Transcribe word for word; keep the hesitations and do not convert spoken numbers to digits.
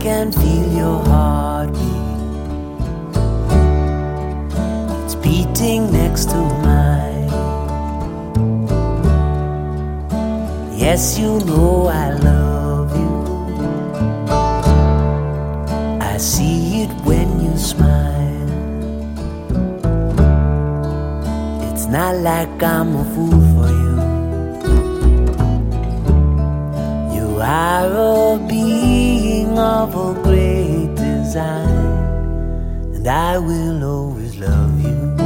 can feel your heartbeat. It's beating next to mine. Yes, you know I love you. I see it when you smile. It's not like I'm a fool for you. You are a being of a great design, and I will always love you.